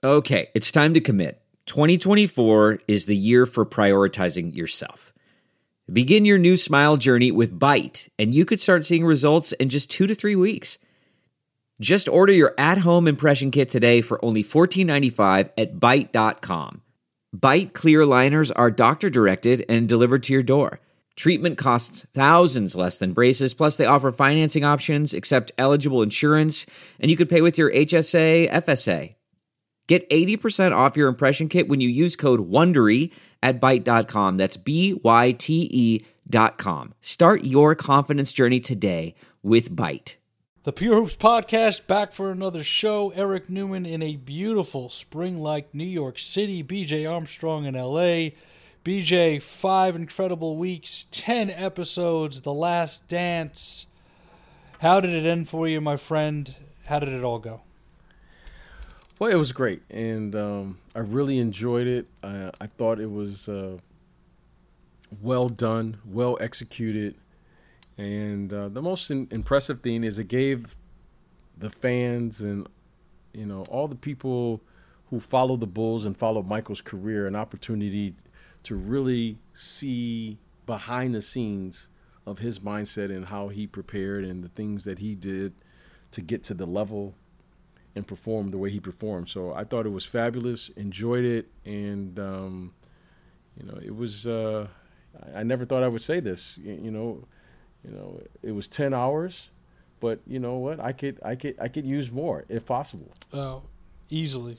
Okay, it's time to commit. 2024 is the year for prioritizing yourself. Begin your new smile journey with Byte, and you could start seeing results in just 2 to 3 weeks. Just order your at-home impression kit today for only $14.95 at Byte.com. Byte clear liners are doctor-directed and delivered to your door. Treatment costs thousands less than braces, plus they offer financing options, accept eligible insurance, and you could pay with your HSA, FSA. Get 80% off your impression kit when you use code WONDERY at Byte.com. That's BYTE.com. Start your confidence journey today with Byte. The Pure Hoops Podcast back for another show. Eric Newman in a beautiful spring-like New York City. BJ Armstrong in LA. BJ, 5 incredible weeks, 10 episodes, The Last Dance. How did it end for you, my friend? How did it all go? Well, it was great, and I really enjoyed it. I thought it was well done, well executed, and the most impressive thing is it gave the fans and all the people who follow the Bulls and follow Michael's career an opportunity to really see behind the scenes of his mindset and how he prepared and the things that he did to get to the level and perform the way he performed. So I thought it was fabulous, enjoyed it, and it was. I never thought I would say this. It was 10 hours, but you know what? I could use more if possible. Easily,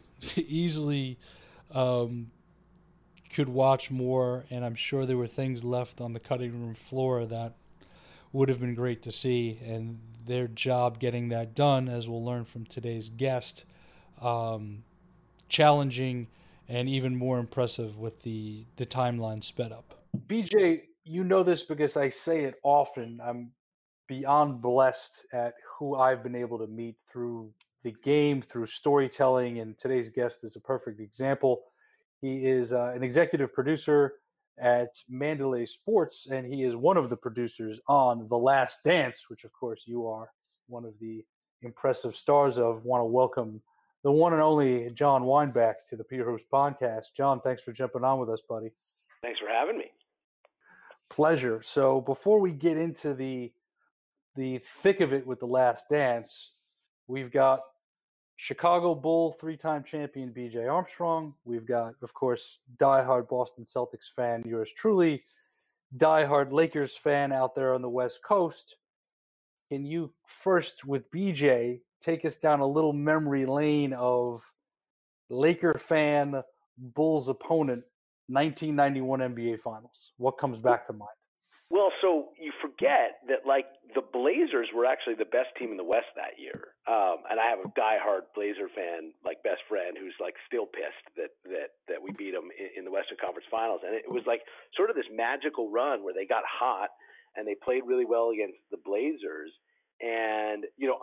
could watch more, and I'm sure there were things left on the cutting room floor that would have been great to see, and their job getting that done, as we'll learn from today's guest, challenging and even more impressive with the timeline sped up. BJ, you know this because I say it often. I'm beyond blessed at who I've been able to meet through the game, through storytelling, and today's guest is a perfect example. He is an executive producer at Mandalay Sports, and he is one of the producers on The Last Dance, which, of course, you are one of the impressive stars of. Want to welcome the one and only John Weinbach to the Pure Hoops Podcast. John, thanks for jumping on with us, buddy. Thanks for having me. Pleasure. So before we get into the thick of it with The Last Dance, we've got Chicago Bull 3-time champion BJ Armstrong. We've got, of course, diehard Boston Celtics fan, yours truly, diehard Lakers fan out there on the West Coast. Can you first, with BJ, take us down a little memory lane of Laker fan, Bulls opponent, 1991 NBA Finals? What comes back to mind? Well, so you forget that, the Blazers were actually the best team in the West that year. And I have a diehard Blazer fan, best friend, who's, still pissed that we beat them in the Western Conference Finals. And it was, sort of this magical run where they got hot and they played really well against the Blazers. And,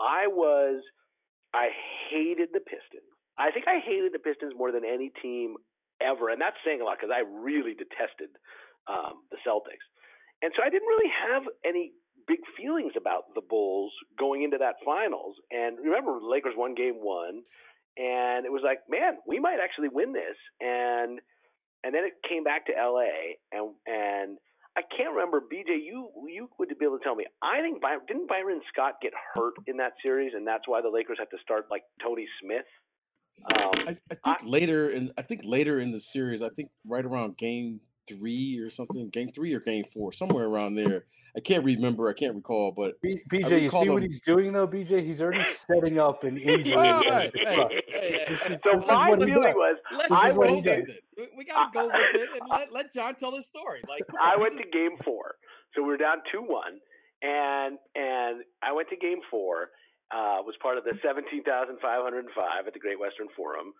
I hated the Pistons. I think I hated the Pistons more than any team ever. And that's saying a lot because I really detested the Celtics. And so I didn't really have any big feelings about the Bulls going into that finals. And remember, the Lakers won game 1, and it was like, man, we might actually win this. And then it came back to LA, and I can't remember, BJ, you would be able to tell me. I think didn't Byron Scott get hurt in that series, and that's why the Lakers had to start Tony Smith? I think later in the series, I think right around game 3 or something, game 3 or game 4, somewhere around there. I can't remember. I can't recall. But BJ, you see what he's doing though, BJ? He's already setting up an injury. My feeling was, let's go with it. We got to go with it and let John tell his story. I went to game 4, so we were down 2-1, and I went to game 4. Was part of the 17,505 at the Great Western Forum,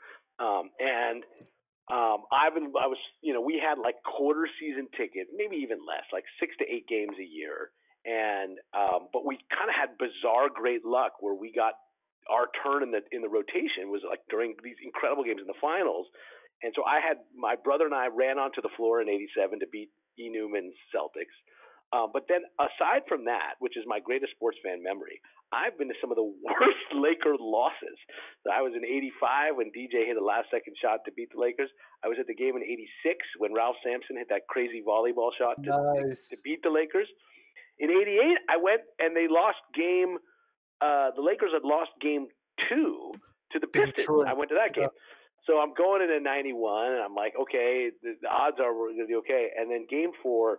we had quarter season tickets, maybe even less, 6 to 8 games a year. And, but we kind of had bizarre great luck where we got our turn in the rotation was during these incredible games in the finals. And so my brother and I ran onto the floor in '87 to beat E. Newman's Celtics. But then aside from that, which is my greatest sports fan memory, I've been to some of the worst Laker losses. So I was in '85 when DJ hit a last-second shot to beat the Lakers. I was at the game in '86 when Ralph Sampson hit that crazy volleyball shot to beat the Lakers. In '88, I went and they lost game. The Lakers had lost game 2 to the Pistons. I went to that game. So I'm going into '91, and I'm like, okay, the odds are we're going to be okay. And then game 4,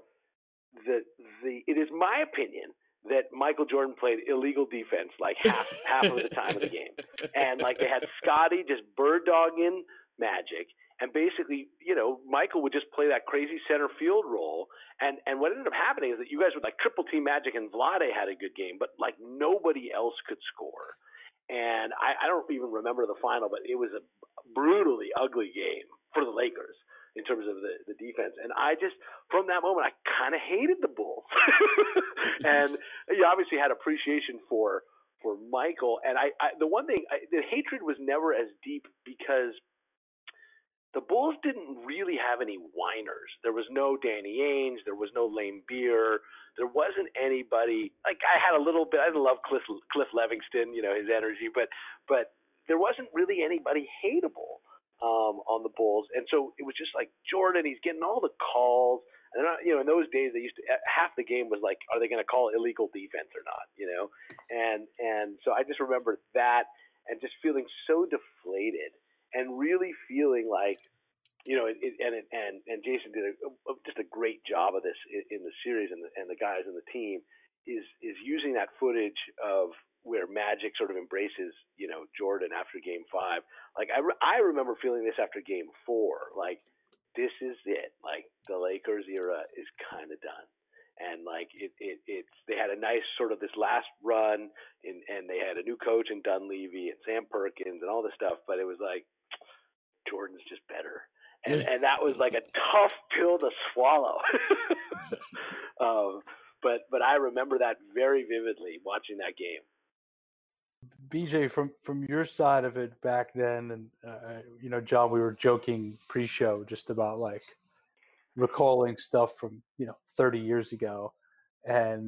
it is my opinion that Michael Jordan played illegal defense like half of the time of the game. And like they had Scotty just bird dogging Magic. And basically, Michael would just play that crazy center field role. And what ended up happening is that you guys would like triple team Magic, and Vlade had a good game, but like nobody else could score. And I don't even remember the final, but it was a brutally ugly game for the Lakers in terms of the defense. And I just, from that moment, I kind of hated the Bulls. And you obviously had appreciation for Michael. And the one thing, the hatred was never as deep because the Bulls didn't really have any whiners. There was no Danny Ainge. There was no Lane Beer. There wasn't anybody, like I had a little bit, I didn't love Cliff Levingston, his energy, but there wasn't really anybody hateable on the Bulls. And so it was just like Jordan, he's getting all the calls. And in those days, they used to, half the game was like, are they going to call illegal defense or not? And so I just remember that and just feeling so deflated and really feeling like, and Jason did just a great job of this in the series, and the guys in the team is using that footage of where Magic sort of embraces, Jordan after Game 5. Like I remember feeling this after Game 4. Like this is it. Like the Lakers era is kind of done, and like it's they had a nice sort of this last run, and they had a new coach in Dunleavy and Sam Perkins and all this stuff. But it was like Jordan's just better. And that was like a tough pill to swallow. But I remember that very vividly watching that game. BJ, from your side of it back then, and John, we were joking pre-show just about like recalling stuff from 30 years ago, and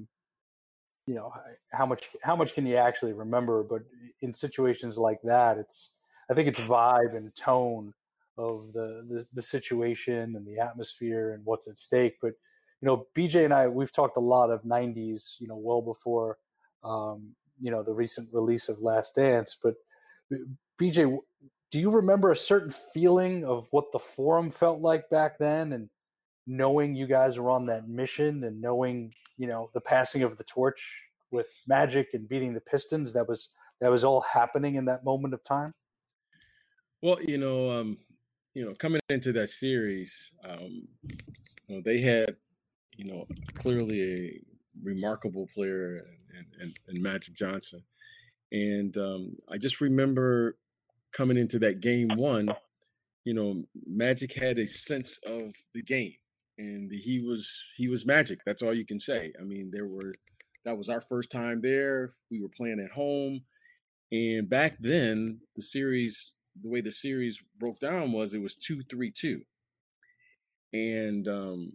how much can you actually remember? But in situations like that, I think it's vibe and tone of the situation and the atmosphere and what's at stake. But BJ and I, we've talked a lot of 90s, well before the recent release of Last Dance. But BJ, do you remember a certain feeling of what the Forum felt like back then, and knowing you guys were on that mission, and knowing the passing of the torch with Magic and beating the Pistons, that was all happening in that moment of time? Well, coming into that series, they had, clearly a remarkable player in Magic Johnson. And I just remember coming into that Game 1, Magic had a sense of the game, and he was Magic. That's all you can say. I mean, that was our first time there. We were playing at home. And back then, the way the series broke down was it was 2-3-2. And,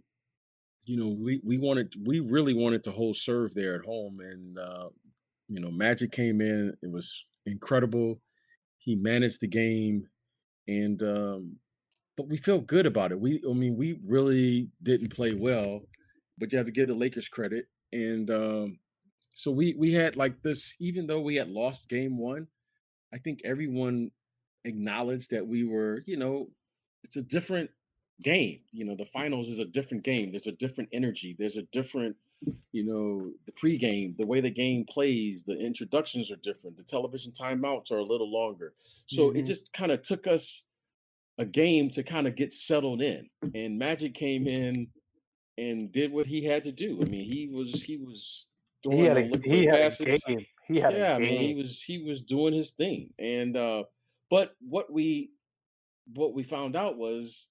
we really wanted to hold serve there at home. And, Magic came in. It was incredible. He managed the game. And, but we felt good about it. We really didn't play well, but you have to give the Lakers credit. And so we had like this, even though we had lost Game 1, I think everyone acknowledged that we were, it's a different game. The finals is a different game. There's a different energy. There's a different, the pregame, the way the game plays, the introductions are different. The television timeouts are a little longer. So it just kind of took us a game to kind of get settled in. And Magic came in and did what he had to do. I mean, he was throwing passes. He was doing his thing. And but what we found out was,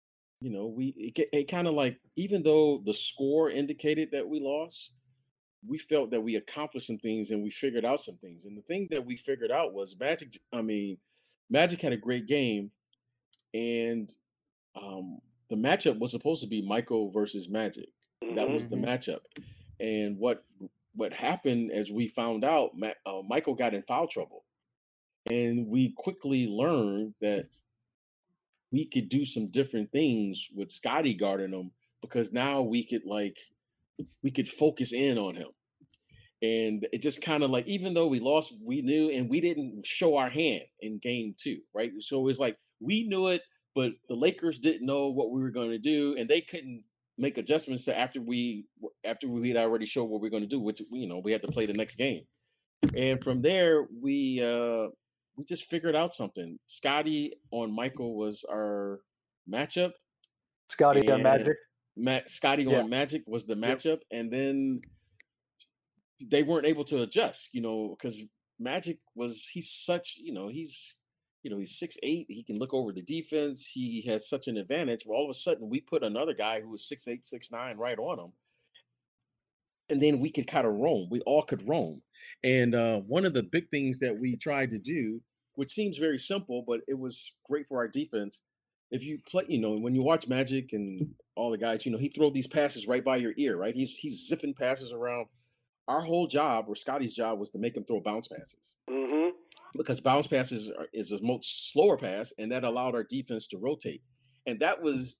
it kind of like, even though the score indicated that we lost, we felt that we accomplished some things and we figured out some things. And the thing that we figured out was Magic had a great game, and the matchup was supposed to be Michael versus Magic. That was the matchup. And what happened, as we found out, Michael got in foul trouble. And we quickly learned that we could do some different things with Scotty guarding him, because now we could focus in on him. And it just kind of like, even though we lost, we knew, and we didn't show our hand in game 2, right? So it was like, we knew it, but the Lakers didn't know what we were going to do, and they couldn't make adjustments to after we had already showed what we are going to do, which, we had to play the next game. And from there, we just figured out something. Scotty on Michael was our matchup. Scotty on Magic. Scotty on Magic was the matchup, and then they weren't able to adjust, because Magic he's 6'8", he can look over the defense, he has such an advantage. Well, all of a sudden we put another guy who was 6'8", 6'9" right on him, and then we could kind of roam. We all could roam. And one of the big things that we tried to do, which seems very simple, but it was great for our defense. If you play, when you watch Magic and all the guys, he throw these passes right by your ear, right? He's zipping passes around. Our whole job, or Scotty's job, was to make him throw bounce passes. Mm-hmm. Because bounce passes is a much slower pass, and that allowed our defense to rotate. And that was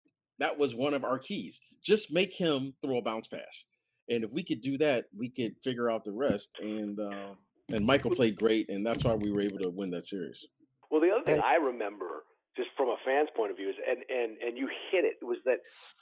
one of our keys. Just make him throw a bounce pass. And if we could do that, we could figure out the rest. And Michael played great, and that's why we were able to win that series. Well, the other thing I remember, just from a fan's point of view, is and you hit it, was that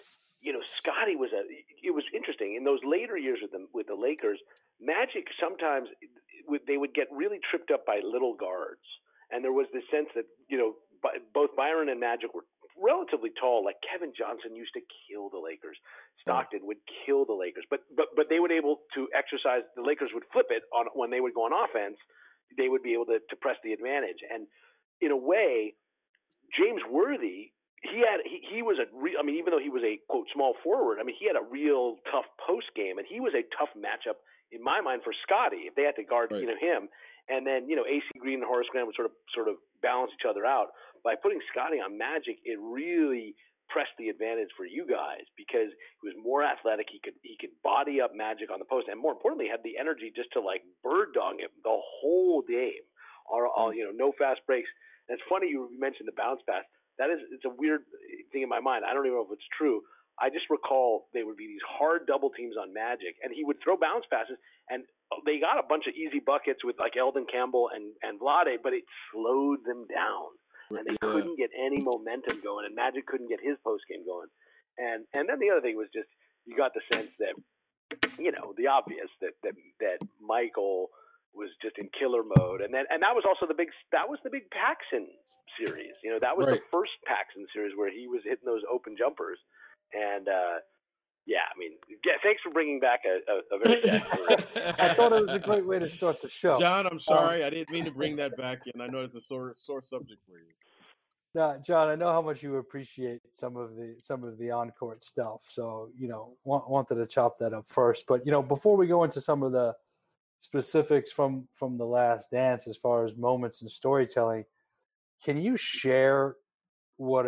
Scotty it was interesting in those later years with the Lakers. Magic sometimes they would get really tripped up by little guards, and there was this sense that both Byron and Magic were relatively tall. Like Kevin Johnson used to kill the Lakers. Stockton would kill the Lakers, but they would able to exercise. The Lakers would flip it on when they would go on offense. They would be able to press the advantage, and in a way, James Worthy. He was even though he was a quote small forward, he had a real tough post game, and he was a tough matchup in my mind for Scotty if they had to guard him. And then AC Green and Horace Grant would sort of balance each other out. By putting Scotty on Magic, it really pressed the advantage for you guys because he was more athletic. He could body up Magic on the post, and more importantly, had the energy just to like bird dog him the whole game. No fast breaks. And it's funny you mentioned the bounce pass. It's a weird thing in my mind. I don't even know if it's true. I just recall there would be these hard double teams on Magic, and he would throw bounce passes, and they got a bunch of easy buckets with like Eldon Campbell and Vlade, but it slowed them down, and they couldn't get any momentum going, and Magic couldn't get his post game going. And then the other thing was just you got the sense that the obvious that Michael was just in killer mode, and that was also the big Paxson series. That was the first Paxson series where he was hitting those open jumpers, and thanks for bringing back a very sad story. I thought it was a great way to start the show. John, I'm sorry, I didn't mean to bring that back in. I know it's a sore subject for you. John, I know how much you appreciate some of the on-court stuff, so wanted to chop that up first. But before we go into some of the specifics from the Last Dance as far as moments and storytelling, can you share what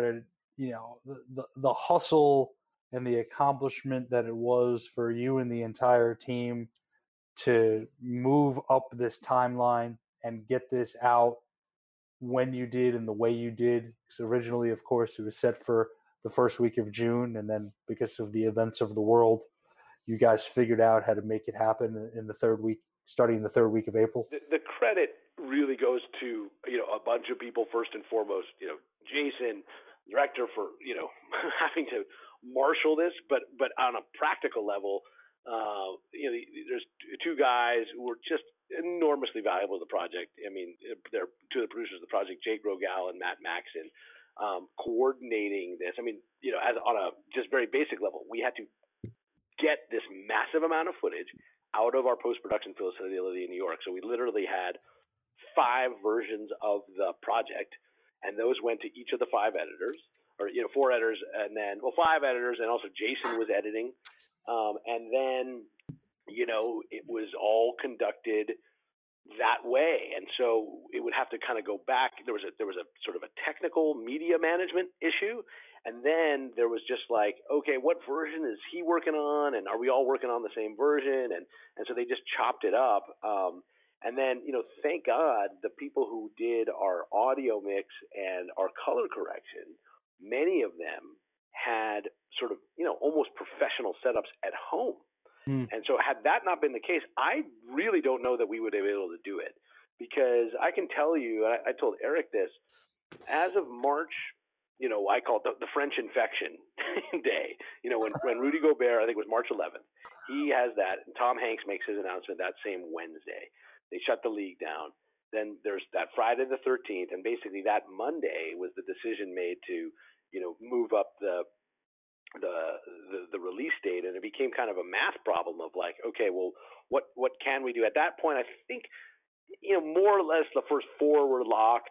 the hustle and the accomplishment that it was for you and the entire team to move up this timeline and get this out when you did and the way you did? Because originally, of course, it was set for the first week of June, and then because of the events of the world, you guys figured out how to make it happen in the third week, starting the third week of April. The credit really goes to a bunch of people. First and foremost, Jason, director, for having to marshal this, but on a practical level, there's two guys who were just enormously valuable to the project. They're two of the producers of the project, Jake Rogal and Matt Maxon, coordinating this. As on a just very basic level, we had to get this massive amount of footage out of our post-production facility in New York. So we literally had 5 versions of the project, and those went to each of the 5 editors, or 4 editors, and then 5 editors, and also Jason was editing, and then it was all conducted that way, and so it would have to kind of go back. There was a sort of a technical media management issue, And then there was just like, okay, what version is he working on? And are we all working on the same version? And so they just chopped it up. And then, thank God the people who did our audio mix and our color correction, many of them had sort of, almost professional setups at home. And so had that not been the case, I really don't know that we would have been able to do it, because I can tell you, I told Eric this, as of March, I call it the French infection day, when Rudy Gobert, I think it was March 11th, he has that, and Tom Hanks makes his announcement that same Wednesday. They shut the league down. Then there's that Friday the 13th, and basically that Monday was the decision made to, move up the release date, and it became kind of a math problem of like, okay, well, what can we do? At that point, I think, more or less the first 4 were locked.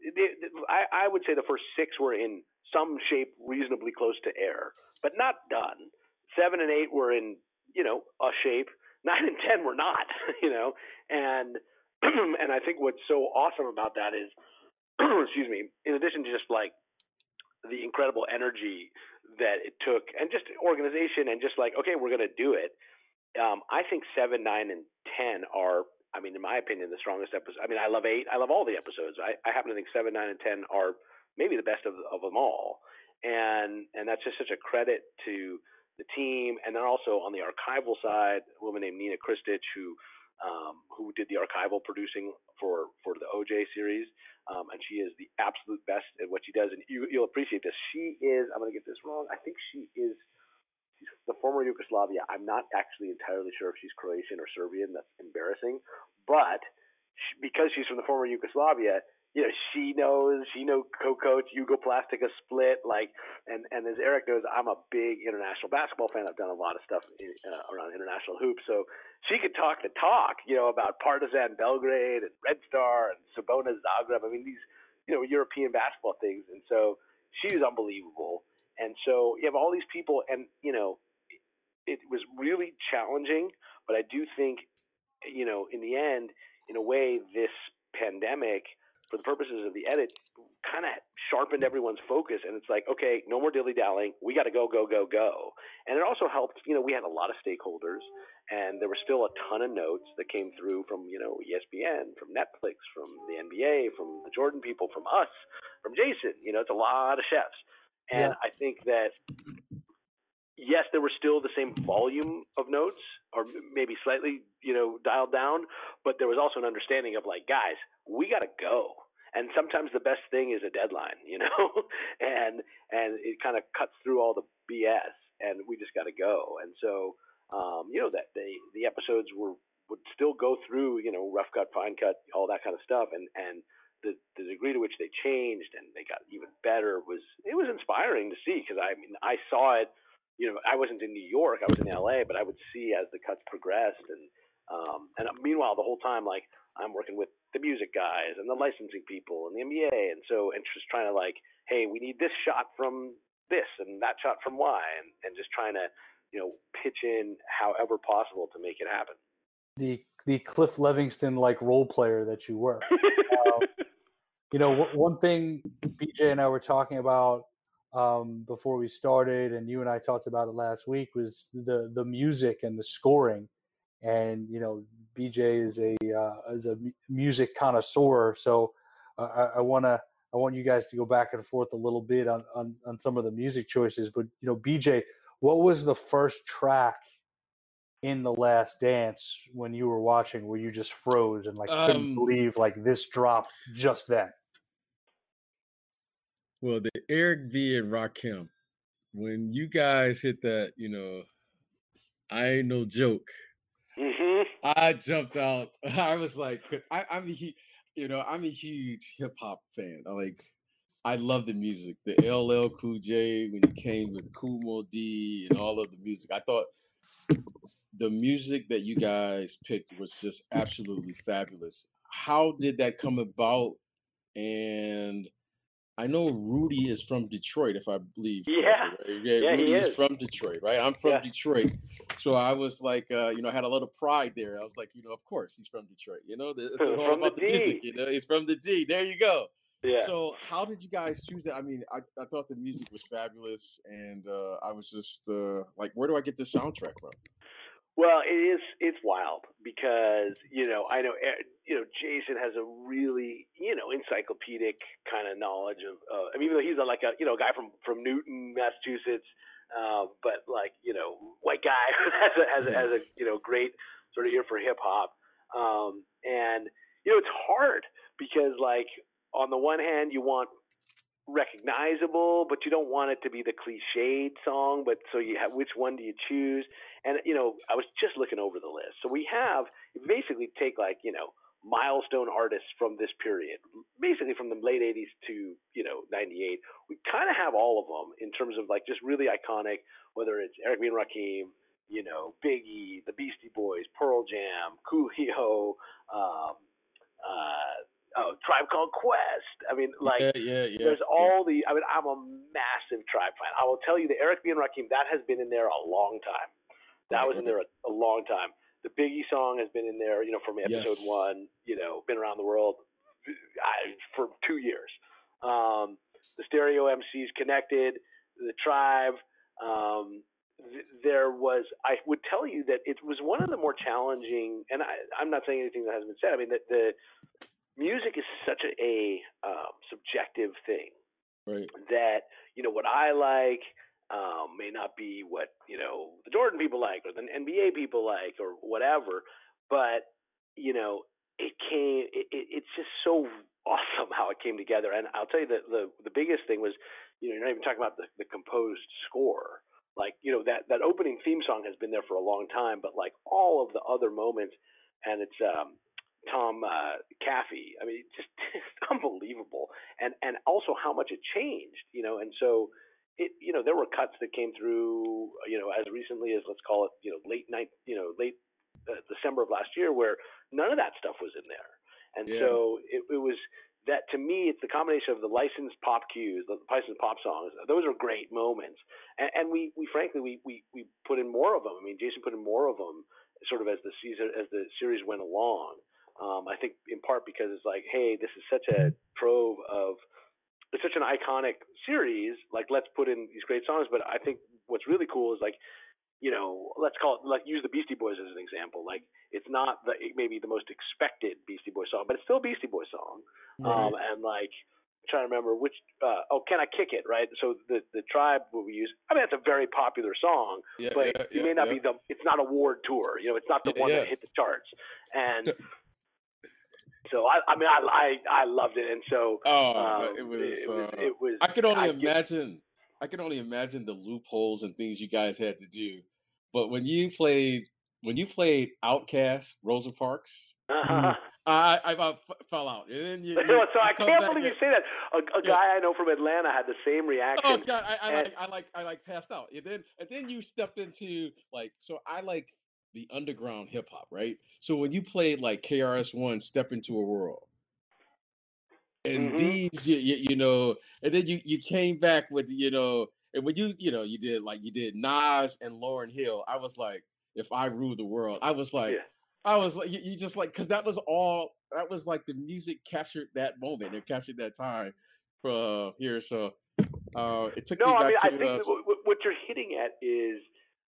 I would say the first 6 were in some shape reasonably close to air, but not done. 7 and 8 were in, a shape. 9 and 10 were not, and and I think what's so awesome about that is, excuse me, in addition to just like the incredible energy that it took, and just organization, and just like, okay, we're going to do it. I think 7, 9, and 10 are, in my opinion, the strongest episodes. I love 8. I love all the episodes. I happen to think 7, 9, and 10 are maybe the best of them all. And that's just such a credit to the team. And then also on the archival side, a woman named Nina Kristich, who did the archival producing for the OJ series. And she is the absolute best at what she does. And you'll appreciate this. She is, I'm going to get this wrong, I think she's the former Yugoslavia. I'm not actually entirely sure if she's Croatian or Serbian. That's embarrassing. But because she's from the former Yugoslavia, she knows co-coach Jugoplastica Split, and as Eric knows, I'm a big international basketball fan. I've done a lot of stuff around international hoops, so she could talk about Partizan Belgrade and Red Star and Sabona Zagreb. These European basketball things, and so she is unbelievable. And so you have all these people, and it was really challenging, but I do think in the end, in a way, this pandemic, for the purposes of the edit, kind of sharpened everyone's focus. And it's like, okay, no more dilly-dallying. We got to go, go, go, go. And it also helped, we had a lot of stakeholders, and there were still a ton of notes that came through from, ESPN, from Netflix, from the NBA, from the Jordan people, from us, from Jason. It's a lot of chefs. And I think that, yes, there were still the same volume of notes, or maybe slightly, dialed down, but there was also an understanding of like, guys, we got to go. And sometimes the best thing is a deadline, and it kind of cuts through all the BS, and we just got to go. And so, that the episodes would still go through, rough cut, fine cut, all that kind of stuff. And the degree to which they changed and they got even better was inspiring to see, because I saw it. I wasn't in New York, I was in LA, but I would see as the cuts progressed, and meanwhile the whole time, like, I'm working with the music guys and the licensing people and the NBA, and just trying to like, hey, we need this shot from this and that shot from Y, and just trying to pitch in however possible to make it happen. The Cliff Levingston like role player that you were. One thing BJ and I were talking about before we started, and you and I talked about it last week, was the music and the scoring. And BJ is a music connoisseur, so I want you guys to go back and forth a little bit on some of the music choices. But BJ, what was the first track in The Last Dance when you were watching where you just froze and like couldn't believe like this dropped just then? Well, the Eric V and Rakim, when you guys hit that, I ain't no joke. Mm-hmm. I jumped out. I was like, I'm a huge hip hop fan. I love the music. The LL Cool J, when he came with Kool Moe Dee and all of the music, I thought the music that you guys picked was just absolutely fabulous. How did that come about? And I know Rudy is from Detroit, if I believe. Yeah, right? Yeah, Rudy is from Detroit, right? I'm from Detroit. So I was like, I had a lot of pride there. I was like, of course he's from Detroit. It's all about the music, he's from the D. There you go. Yeah. So how did you guys choose that? I mean, I thought the music was fabulous, and I was just like, where do I get this soundtrack from? Well, it's wild because I know Jason has a really encyclopedic kind of knowledge of I mean, even though he's like a guy from Newton, Massachusetts, but like white guy has a great sort of ear for hip hop, and it's hard because like on the one hand you want recognizable, but you don't want it to be the cliched song. But so you have, which one do you choose? And I was just looking over the list. So we have basically take like milestone artists from this period, basically from the late '80s to '98. We kind of have all of them in terms of like just really iconic, whether it's Eric B. and Rakim, Biggie, the Beastie Boys, Pearl Jam, Coolio, Tribe Called Quest. I mean, like, there's all the. I mean, I'm a massive Tribe fan. I will tell you, the Eric B. and Rakim, that has been in there a long time. That was in there a long time. The Biggie song has been in there, from episode one. Been around the world for 2 years. The Stereo MCs connected, the Tribe. There was, I would tell you that it was one of the more challenging, and I'm not saying anything that hasn't been said. I mean, the music is such a subjective thing, right? That what I like may not be what the Jordan people like, or the NBA people like, or whatever. But it's just so awesome how it came together. And I'll tell you that the biggest thing was you're not even talking about the composed score. Like that opening theme song has been there for a long time, but like all of the other moments, and it's Tom Caffey. I mean, just unbelievable, and also how much it changed, and so it, there were cuts that came through, as recently as, let's call it, late December of last year, where none of that stuff was in there, and so it was that, to me, it's the combination of the licensed pop cues, the licensed pop songs. Those are great moments, and we frankly we put in more of them. I mean, Jason put in more of them, sort of as the series went along. I think in part because it's like, hey, this is such a trove of, it's such an iconic series. Like, let's put in these great songs. But I think what's really cool is like, let's call it, like, use the Beastie Boys as an example. Like, it's not maybe the most expected Beastie Boys song, but it's still a Beastie Boys song. Right. And like, I'm trying to remember which. Can I Kick It? Right. So the Tribe will be used. I mean, it's a very popular song, but it may not be it's not a award tour. It's not the one that hit the charts. And so I loved it, and so it was. I could only imagine. I can only imagine the loopholes and things you guys had to do. But when you played Outkast, Rosa Parks, I fell out. And then so I can't believe you say that. A guy I know from Atlanta had the same reaction. Oh God, I like passed out. And then you stepped into like, so I like the underground hip hop, right? So when you played like KRS-One, Step Into a World, and these, and then you came back with, and when you did Nas and Lauryn Hill, I was like, if I rule the world, I was like, you just like, because that was like the music captured that moment, it captured that time here. So it took me back to. I think what you're hitting at is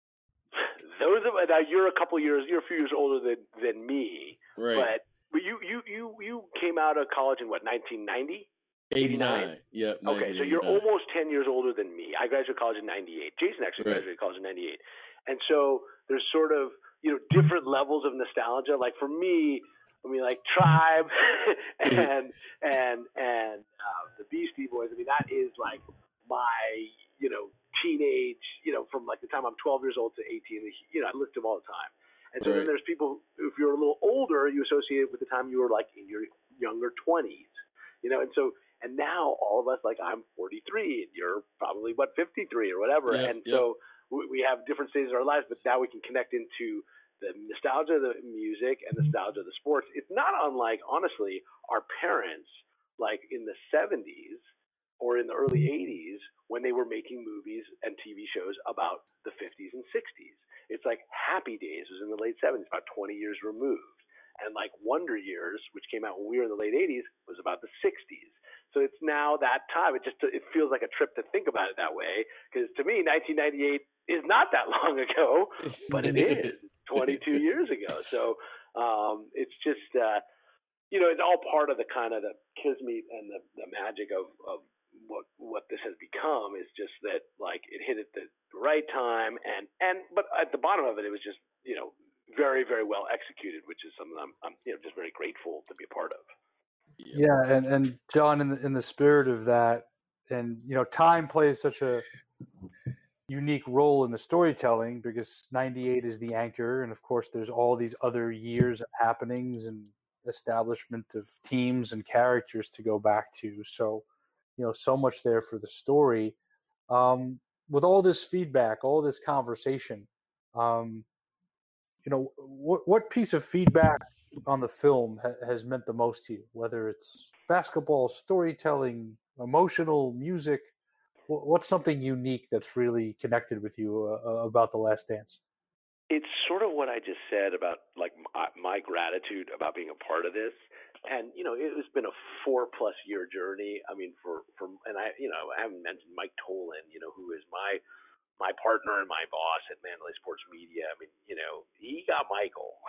those of now you're a few years older than me, right? But you came out of college in what, 1990? 89. Yeah. Okay, so you're almost 10 years older than me. I graduated college in 98. Jason actually graduated college in 98. And so there's sort of, different levels of nostalgia. Like for me, I mean, like Tribe and the Beastie Boys. I mean, that is like my, teenage, from like the time I'm 12 years old to 18, I listen to them all the time. And so then there's people, if you're a little older, you associate it with the time you were like in your younger 20s, and so, and now all of us, like, I'm 43 and you're probably 53 or whatever. So we have different stages of our lives, but now we can connect into the nostalgia of the music and nostalgia of the sports. It's not unlike, honestly, our parents, like in the 70s or in the early 80s, when they were making movies and TV shows about the 50s and 60s. It's like Happy Days was in the late 70s, about 20 years removed. And like Wonder Years, which came out when we were in the late 80s, was about the 60s. So it's now that time. It feels like a trip to think about it that way, because to me, 1998 is not that long ago, but it is 22 years ago. So it's just it's all part of the kind of the kismet and the magic of what this has become. Is just that, like, it hit at the right time, but at the bottom of it, it was just very, very well executed, which is something I'm just very grateful to be a part of. Yeah, and John, in the spirit of that, and time plays such a unique role in the storytelling, because 98 is the anchor, and of course there's all these other years and happenings and establishment of teams and characters to go back to. So so much there for the story. With all this feedback, all this conversation, what piece of feedback on the film has meant the most to you? Whether it's basketball, storytelling, emotional, music, what's something unique that's really connected with you about The Last Dance? It's sort of what I just said about, like, my gratitude about being a part of this. And it's been a 4+ year journey. I mean, and I haven't mentioned Mike Tolan, who is my partner and my boss at Mandalay Sports Media. I mean, he got Michael,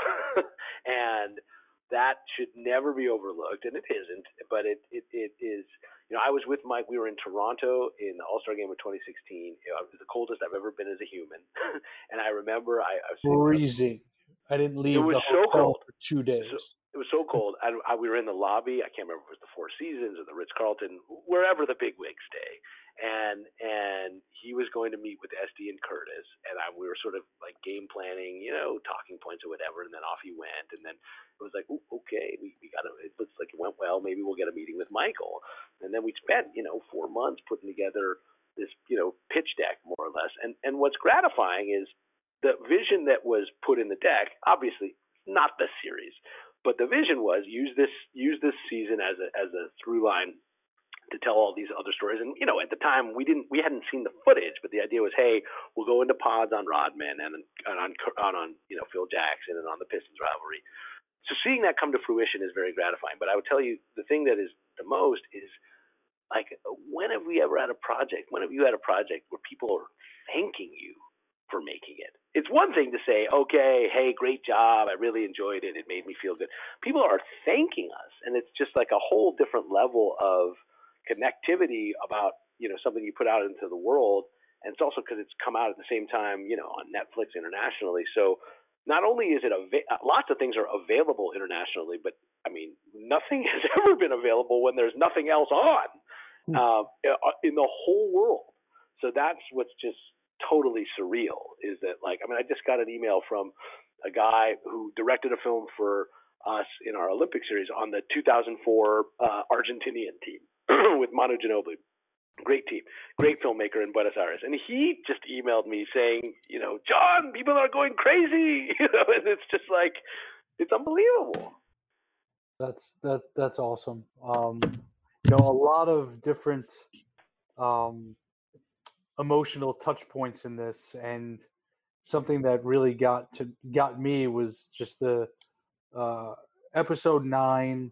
and that should never be overlooked, and it isn't. But it is. I was with Mike. We were in Toronto in the All-Star Game of 2016. It was the coldest I've ever been as a human, and I remember I was freezing. I didn't leave the hotel for 2 days. It was so cold. We were in the lobby. I can't remember if it was the Four Seasons or the Ritz-Carlton, wherever the big wigs stay. And he was going to meet with Esty and Curtis, and we were sort of like game planning, talking points or whatever. And then off he went. And then it was like, okay, we got to. It looks like it went well. Maybe we'll get a meeting with Michael. And then we spent 4 months putting together this pitch deck, more or less. And what's gratifying is the vision that was put in the deck. Obviously, not the series. But the vision was use this season as a through line to tell all these other stories. And at the time we hadn't seen the footage, but the idea was, hey, we'll go into pods on Rodman and on Phil Jackson and on the Pistons rivalry. So seeing that come to fruition is very gratifying. But I would tell you, the thing that is the most is, like, when have we ever had a project? When have you had a project where people are thanking you for making it? It's one thing to say, okay, hey, great job, I really enjoyed it, it made me feel good. People are thanking us, and it's just like a whole different level of connectivity about something you put out into the world. And it's also because it's come out at the same time on Netflix internationally. So not only is it lots of things are available internationally, but I mean, nothing has ever been available when there's nothing else on in the whole world. So that's what's just totally surreal, is that, like, I mean, I just got an email from a guy who directed a film for us in our Olympic series on the 2004 Argentinian team with Manu Ginobili. Great team, great filmmaker in Buenos Aires. And he just emailed me saying, John, people are going crazy. And it's just like, it's unbelievable. That's awesome. A lot of different emotional touch points in this, and something that really got me was just the episode 9.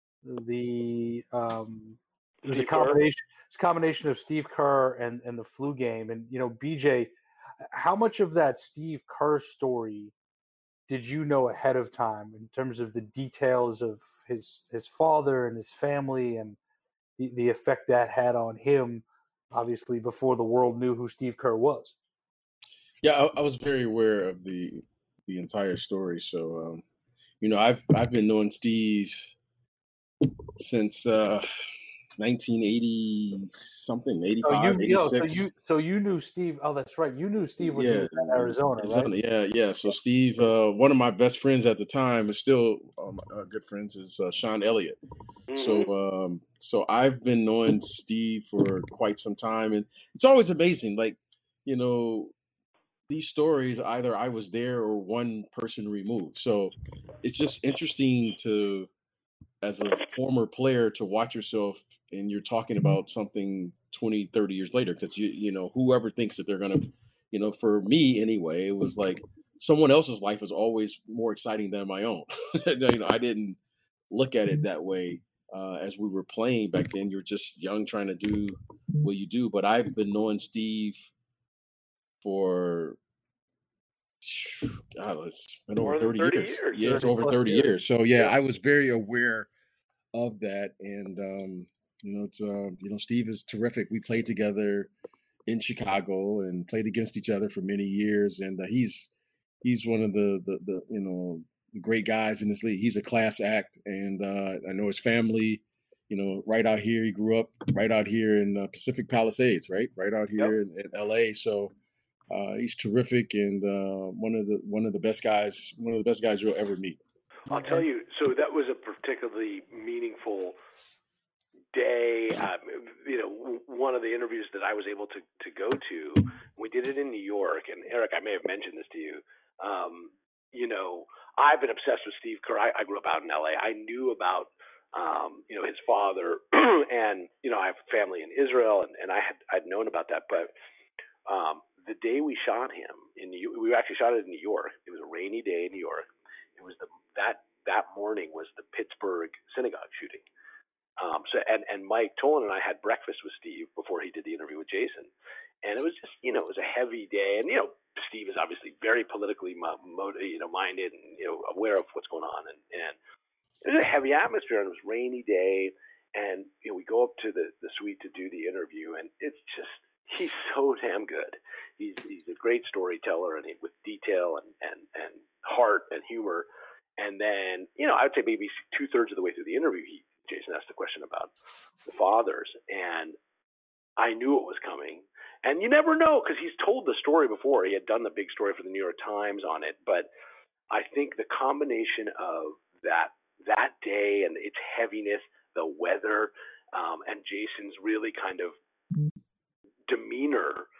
It was a combination of Steve Kerr and the flu game. And BJ, how much of that Steve Kerr story did you know ahead of time in terms of the details of his father and his family and the effect that had on him, obviously before the world knew who Steve Kerr was? Yeah, I was very aware of the entire story. So, I've been knowing Steve since 1980 something, 85, 86. So you knew Steve. Oh, that's right. You knew Steve when he was in Arizona, right? Yeah. So Steve, one of my best friends at the time, is still good friends, is Sean Elliott. Mm-hmm. So I've been knowing Steve for quite some time, and it's always amazing. Like, these stories, either I was there or one person removed. So it's just interesting to, as a former player, to watch yourself and you're talking about something 20, 30 years later, because whoever thinks that they're going to, for me anyway, it was like someone else's life is always more exciting than my own. I didn't look at it that way. as we were playing back then. You're just young, trying to do what you do. But I've been knowing Steve for, God, it's been over 30 years. Yeah, it's over 30 years. So yeah, I was very aware of that, and it's Steve is terrific. We played together in Chicago and played against each other for many years, and he's one of the great guys in this league. He's a class act, and I know his family, right out here. He grew up right out here in Pacific Palisades, right out here in LA. So he's terrific, and one of the best guys you'll ever meet. I'll tell you. So that was a particularly meaningful day. One of the interviews that I was able to go to, we did it in New York. And Eric, I may have mentioned this to you. I've been obsessed with Steve Kerr. I grew up out in LA. I knew about his father, and I have family in Israel, and I'd known about that. But the day we shot him we actually shot it in New York. It was a rainy day in New York. It was that morning was the Pittsburgh synagogue shooting. And Mike Tollin and I had breakfast with Steve before he did the interview with Jason, and it was just it was a heavy day. And Steve is obviously very politically minded and aware of what's going on, and it was a heavy atmosphere, and it was a rainy day. And we go up to the suite to do the interview, and it's just he's so damn good. He's a great storyteller, and with detail and heart and humor. And then I would say maybe 2/3 of the way through the interview, Jason asked a question about the fathers, and I knew it was coming. And you never know, because he's told the story before. He had done the big story for the New York Times on it. But I think the combination of that day and its heaviness, the weather, and Jason's really kind of demeanor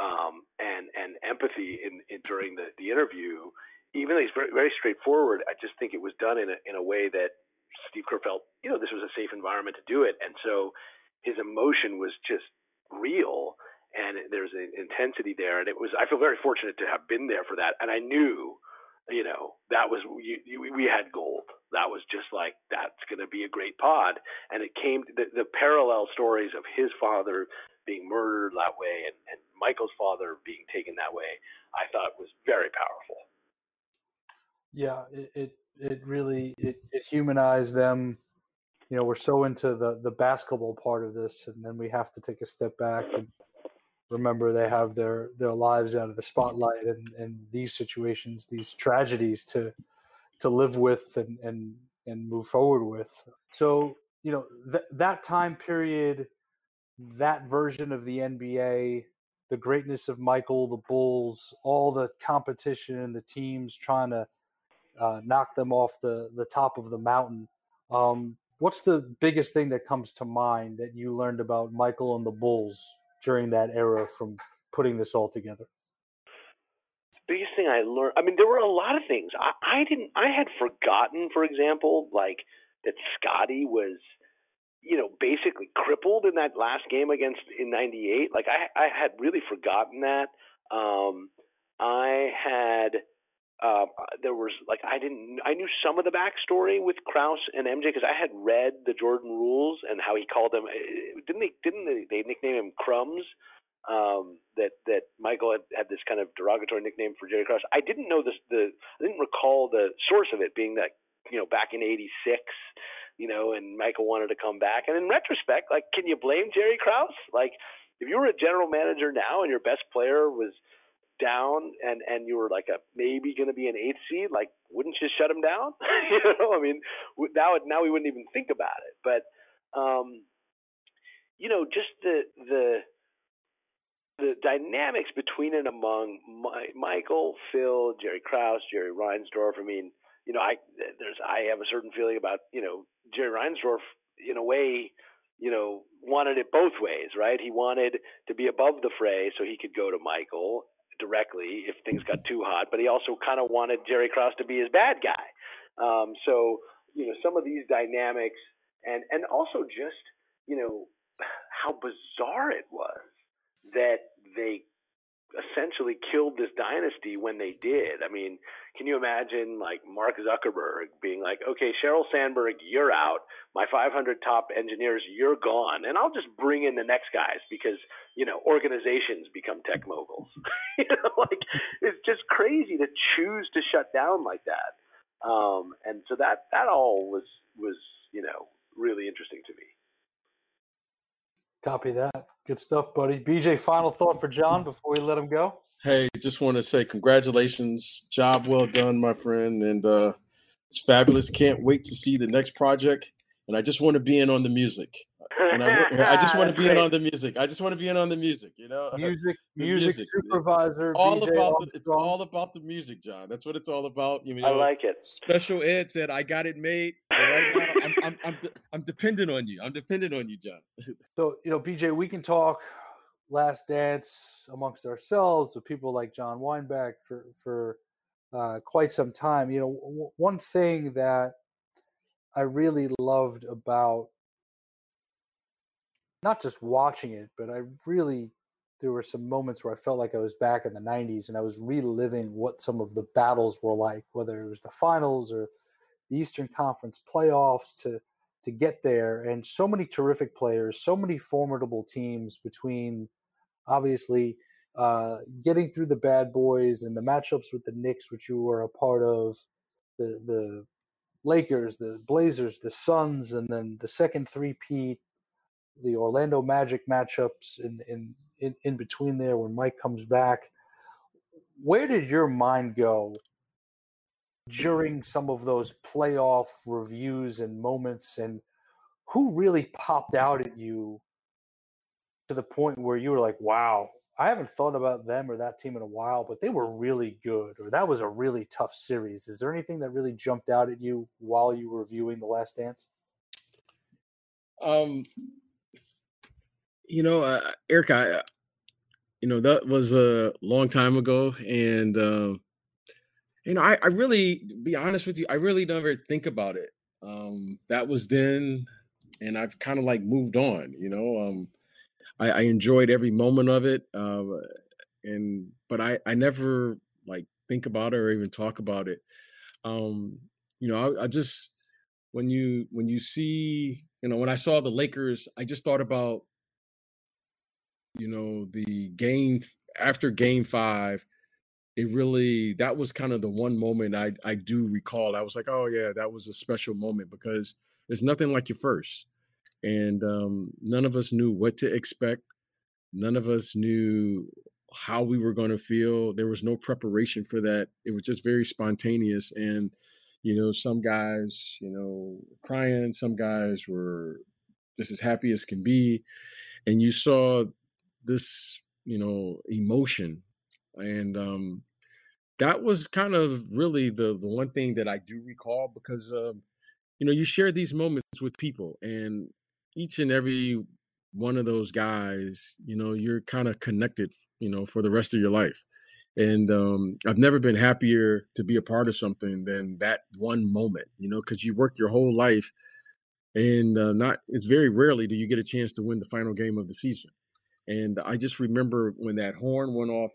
and empathy during the interview, even though he's very, very straightforward, I just think it was done in a way that Steve Kerr felt, this was a safe environment to do it. And so his emotion was just real, and there's an intensity there. And I feel very fortunate to have been there for that. And I knew, that was, we had gold. That was just like, that's going to be a great pod. And it came, the parallel stories of his father being murdered that way and Michael's father being taken that way, I thought was very powerful. Yeah, it really humanized them. We're so into the basketball part of this, and then we have to take a step back and remember they have their lives out of the spotlight and these situations, these tragedies to live with and move forward with. So that time period, that version of the NBA, the greatness of Michael, the Bulls, all the competition and the teams trying to knock them off the top of the mountain. What's the biggest thing that comes to mind that you learned about Michael and the Bulls during that era from putting this all together? The biggest thing I learned, there were a lot of things. I had forgotten, for example, like that Scotty was, basically crippled in that last game in '98. Like I had really forgotten that. There was like I knew some of the backstory with Krause and MJ because I had read the Jordan Rules and how he called them. Didn't they nickname him Crumbs? That Michael had this kind of derogatory nickname for Jerry Krause. I didn't know this. I didn't recall the source of it being that back in '86. And Michael wanted to come back. And in retrospect, like, can you blame Jerry Krause? Like, if you were a general manager now and your best player was down and you were like maybe going to be an 8th seed, like, wouldn't you shut him down? Now we wouldn't even think about it. But, just the dynamics between and among Michael, Phil, Jerry Krause, Jerry Reinsdorf. I have a certain feeling about, Jerry Reinsdorf, in a way, wanted it both ways, right? He wanted to be above the fray so he could go to Michael directly if things got too hot, but he also kind of wanted Jerry Krause to be his bad guy. So some of these dynamics and also just, how bizarre it was that they essentially killed this dynasty when they did. I mean, can you imagine like Mark Zuckerberg being like, okay, Sheryl Sandberg, you're out. My 500 top engineers, you're gone. And I'll just bring in the next guys because, organizations become tech moguls. Like it's just crazy to choose to shut down like that. And so that all was, really interesting to me. Copy that. Good stuff, buddy. BJ, final thought for John before we let him go? Hey, just want to say congratulations. Job well done, my friend. And it's fabulous. Can't wait to see the next project. And I just want to be in on the music. And I just want to be in on the music. I just want to be in on the music, Music supervisor. It's all about the music, John. That's what it's all about. I like it. Special Ed said, I got it made. Right now, I'm dependent on you. I'm dependent on you, John. So, BJ, we can talk Last Dance amongst ourselves with people like John Weinbach for quite some time. One thing that I really loved about not just watching it, but there were some moments where I felt like I was back in the 90s and I was reliving what some of the battles were like, whether it was the finals or the Eastern Conference playoffs to get there. And so many terrific players, so many formidable teams between obviously getting through the bad boys and the matchups with the Knicks, which you were a part of, the Lakers, the Blazers, the Suns, and then the second three-peat, the Orlando Magic matchups in between there when Mike comes back. Where did your mind go during some of those playoff reviews and moments, and who really popped out at you to the point where you were like, wow, I haven't thought about them or that team in a while, but they were really good, or that was a really tough series? Is there anything that really jumped out at you while you were viewing The Last Dance? Eric, that was a long time ago. And, I really, to be honest with you, I really never think about it. That was then, and I've kind of like moved on, I enjoyed every moment of it. But I never like think about it or even talk about it. I just, when you see, when I saw the Lakers, I just thought about, the game after Game 5. That was kind of the one moment I do recall. I was like, oh yeah, that was a special moment because there's nothing like your first. And none of us knew what to expect. None of us knew how we were going to feel. There was no preparation for that. It was just very spontaneous. And, some guys, crying, some guys were just as happy as can be. And you saw this, emotion. And that was kind of really the one thing that I do recall because, you share these moments with people, and each and every one of those guys, you're kind of connected, for the rest of your life. And I've never been happier to be a part of something than that one moment, because you work your whole life, and it's very rarely do you get a chance to win the final game of the season. And I just remember when that horn went off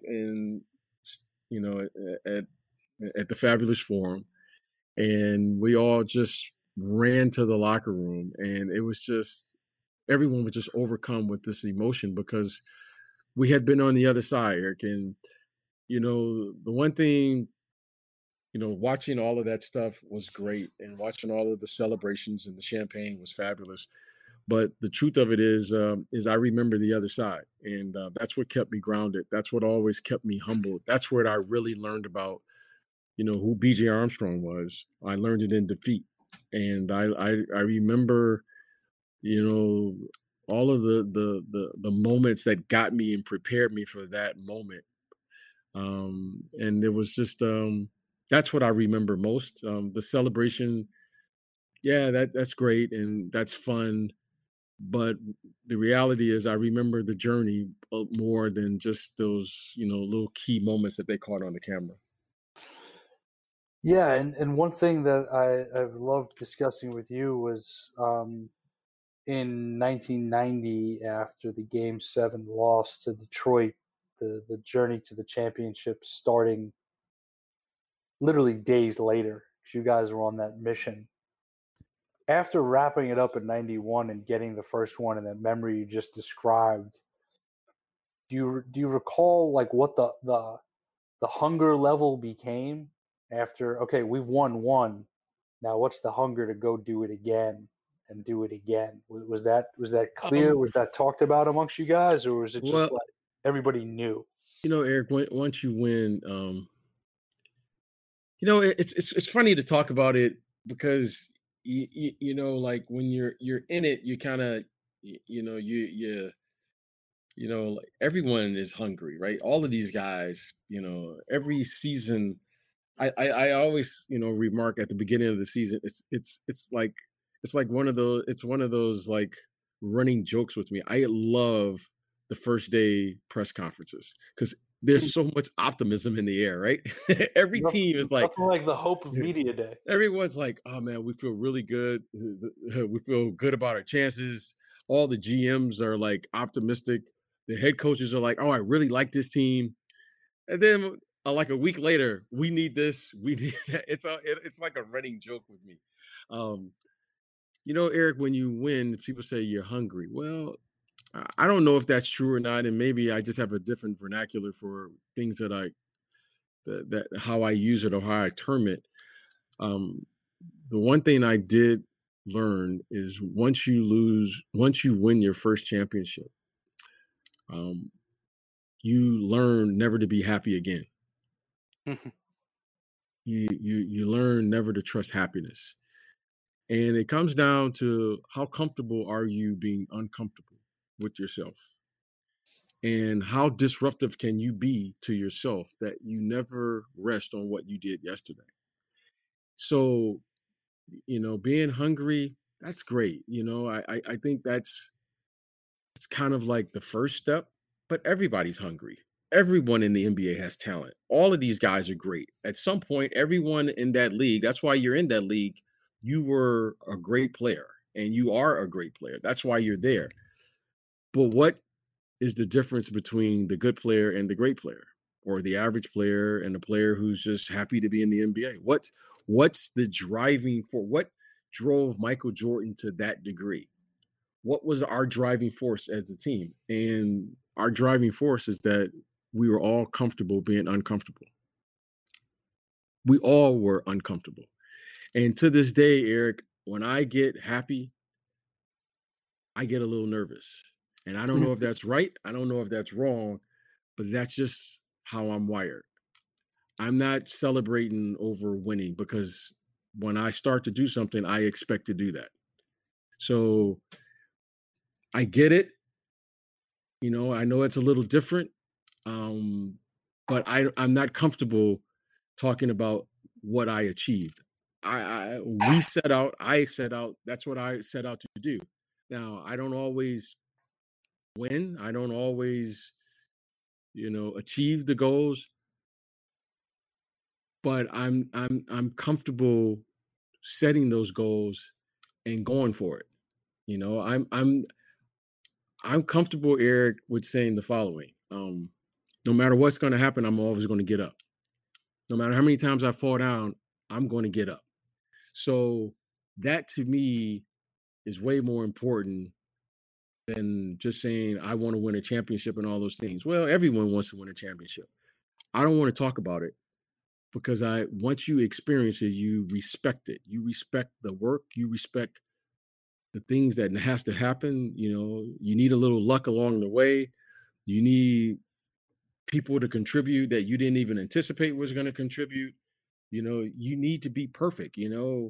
at the Fabulous Forum, and we all just ran to the locker room, and it was just, everyone was just overcome with this emotion because we had been on the other side, Eric. And, the one thing, watching all of that stuff was great, and watching all of the celebrations and the champagne was fabulous. But the truth of it is I remember the other side, and that's what kept me grounded. That's what always kept me humbled. That's where I really learned about, who BJ Armstrong was. I learned it in defeat, and I remember, all of the moments that got me and prepared me for that moment. And it was just that's what I remember most. The celebration, yeah, that's great and that's fun. But the reality is I remember the journey more than just those, little key moments that they caught on the camera. Yeah, and one thing that I've loved discussing with you was in 1990, after the Game 7 loss to Detroit, the journey to the championship starting literally days later. You guys were on that mission. After wrapping it up in 91 and getting the first one and that memory you just described, do you recall like what the hunger level became after, okay, we've won one. Now what's the hunger to go do it again and do it again? Was that clear? Was that talked about amongst you guys, or was it just like everybody knew? Eric, once you win, it's funny to talk about it because like when you're in it, you kind of like everyone is hungry, right? All of these guys, every season, I always remark at the beginning of the season, it's like one of those like running jokes with me. I love the first day press conferences because there's so much optimism in the air, right? Every team is like the hope of media day. Everyone's like, oh man, we feel really good. We feel good about our chances. All the GMs are like optimistic. The head coaches are like, oh, I really like this team. And then like a week later, we need this, we need that. It's like a running joke with me. Eric, when you win, people say you're hungry. Well, I don't know if that's true or not, and maybe I just have a different vernacular for things that how I use it or how I term it. The one thing I did learn is once you win your first championship, you learn never to be happy again. You learn never to trust happiness. And it comes down to how comfortable are you being uncomfortable with yourself? And how disruptive can you be to yourself that you never rest on what you did yesterday? So, being hungry, that's great. I think it's kind of like the first step, but everybody's hungry. Everyone in the NBA has talent. All of these guys are great. At some point, everyone in that league, that's why you're in that league, you were a great player and you are a great player. That's why you're there. But what is the difference between the good player and the great player, or the average player and the player who's just happy to be in the NBA? What's the driving force? What drove Michael Jordan to that degree? What was our driving force as a team? And our driving force is that we were all comfortable being uncomfortable. We all were uncomfortable. And to this day, Eric, when I get happy, I get a little nervous. And I don't know if that's right. I don't know if that's wrong, but that's just how I'm wired. I'm not celebrating over winning because when I start to do something, I expect to do that. So I get it. I know it's a little different, but I'm not comfortable talking about what I achieved. I set out, that's what I set out to do. Now, I don't always win. I don't always, achieve the goals, but I'm comfortable setting those goals and going for it. I'm comfortable, Eric, with saying the following. No matter what's going to happen, I'm always going to get up. No matter how many times I fall down, I'm going to get up. So that to me is way more important than just saying I want to win a championship and all those things. Well, everyone wants to win a championship. I don't want to talk about it because once you experience it, you respect it. You respect the work. You respect the things that has to happen. You need a little luck along the way. You need people to contribute that you didn't even anticipate was going to contribute. You need to be perfect, in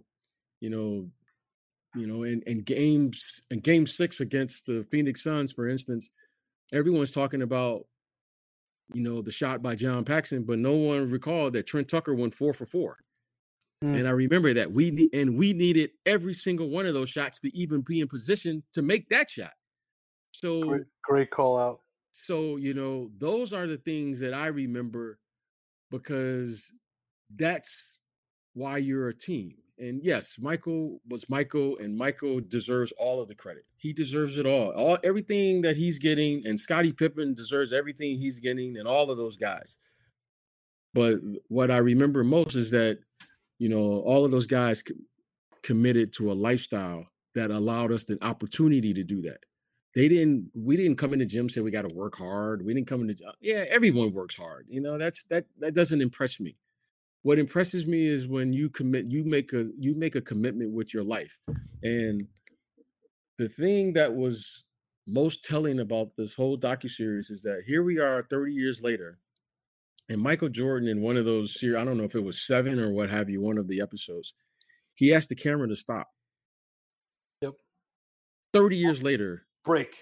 game 6 against the Phoenix Suns, for instance, everyone's talking about, the shot by John Paxson, but no one recalled that Trent Tucker went 4 for 4. And I remember that we needed every single one of those shots to even be in position to make that shot. So great call out. So, those are the things that I remember because that's why you're a team. And yes, Michael was Michael, and Michael deserves all of the credit. He deserves it all. Everything that he's getting, and Scottie Pippen deserves everything he's getting, and all of those guys. But what I remember most is that, all of those guys committed to a lifestyle that allowed us the opportunity to do that. We didn't come in the gym and say we got to work hard. We didn't come in the gym. Yeah, everyone works hard. That doesn't impress me. What impresses me is when you commit, you make a commitment with your life. And the thing that was most telling about this whole docuseries is that here we are 30 years later, and Michael Jordan in one of those series, I don't know if it was 7 or what have you, one of the episodes, he asked the camera to stop. Yep. 30 years later. Break.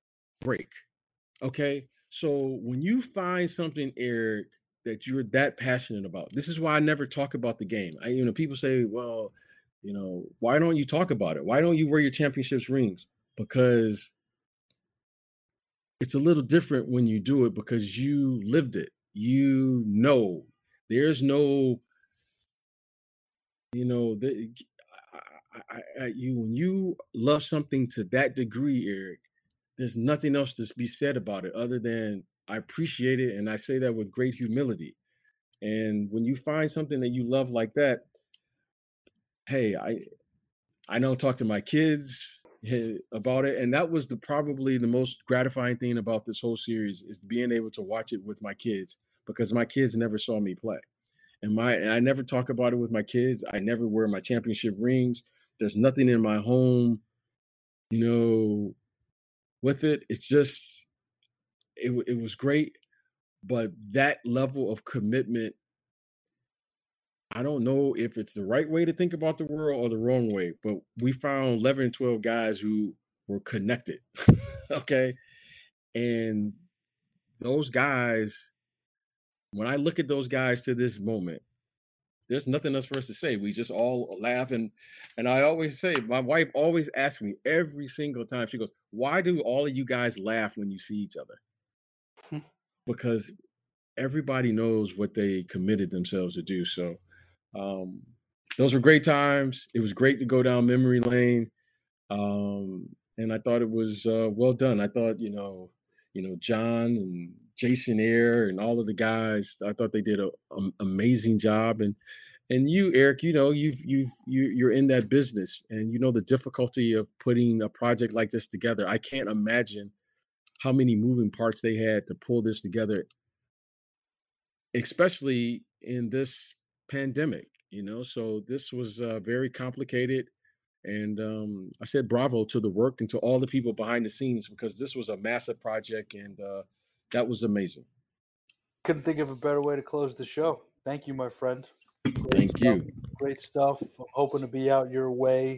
Okay. So when you find something, Eric, that you're that passionate about, this is why I never talk about the game. People say, well, why don't you talk about it? Why don't you wear your championships rings? Because it's a little different when you do it, because you lived it. There's no, when you love something to that degree, Eric, there's nothing else to be said about it other than I appreciate it, and I say that with great humility. And when you find something that you love like that, hey, I don't talk to my kids about it, and that was probably the most gratifying thing about this whole series, is being able to watch it with my kids, because my kids never saw me play. And I never talk about it with my kids. I never wear my championship rings. There's nothing in my home, with it. It's just, it was great. But that level of commitment, I don't know if it's the right way to think about the world or the wrong way, but we found 11 and 12 guys who were connected. Okay. And those guys, when I look at those guys to this moment, there's nothing else for us to say. We just all laugh. And I always say, my wife always asks me every single time, she goes, why do all of you guys laugh when you see each other? Because everybody knows what they committed themselves to do. So those were great times. It was great to go down memory lane. And I thought it was well done. I thought, John and Jason Ayer and all of the guys, I thought they did an amazing job. And you, Eric, you're in that business, and the difficulty of putting a project like this together. I can't imagine how many moving parts they had to pull this together, especially in this pandemic, so this was very complicated. And I said bravo to the work and to all the people behind the scenes, because this was a massive project, and that was amazing. Couldn't think of a better way to close the show. Thank you, my friend. Thank you. Great stuff. I'm hoping to be out your way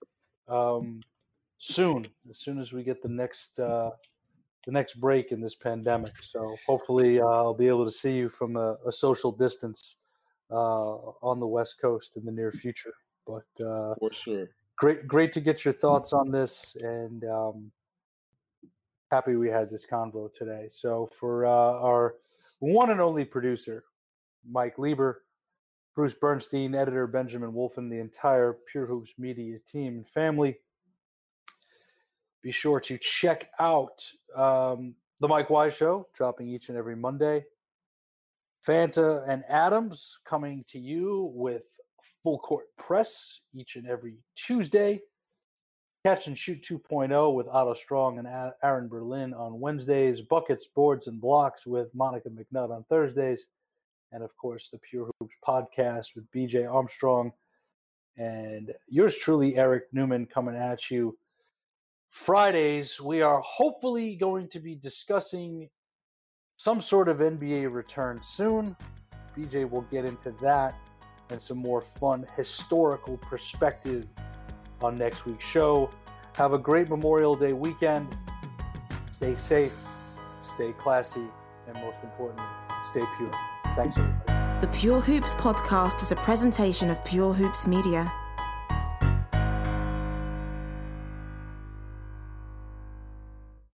soon, as soon as we get the next break in this pandemic. So hopefully I'll be able to see you from a social distance on the West Coast in the near future. But for sure. Great to get your thoughts on this, and happy we had this convo today. So for our one and only producer, Mike Lieber, Bruce Bernstein, editor Benjamin Wolfen, the entire Pure Hoops Media team and family, be sure to check out The Mike Wise Show, dropping each and every Monday. Fanta and Adams coming to you with Full Court Press each and every Tuesday. Catch and Shoot 2.0 with Otto Strong and Aaron Berlin on Wednesdays. Buckets, Boards, and Blocks with Monica McNutt on Thursdays. And, of course, the Pure Hoops podcast with BJ Armstrong. And yours truly, Eric Newman, coming at you. Fridays, we are hopefully going to be discussing some sort of NBA return soon. BJ will get into that and some more fun historical perspective on next week's show. Have a great Memorial Day weekend. Stay safe, stay classy, and most importantly, stay pure. Thanks, everybody. The Pure Hoops podcast is a presentation of Pure Hoops Media.